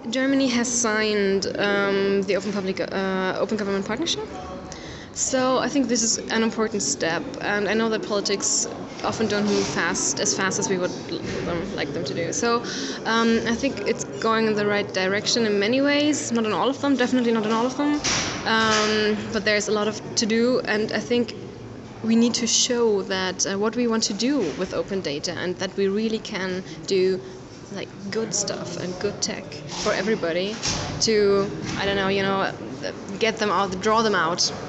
Germany has signed the Open Government Partnership. So I think this is an important step, and I know that politics often don't move as fast as we would like them to do. So I think it's going in the right direction in many ways, not in all of them, definitely not in all of them, but there's a lot to do, and I think we need to show that what we want to do with open data, and that we really can do like good stuff and good tech for everybody to, I don't know, get them out, draw them out.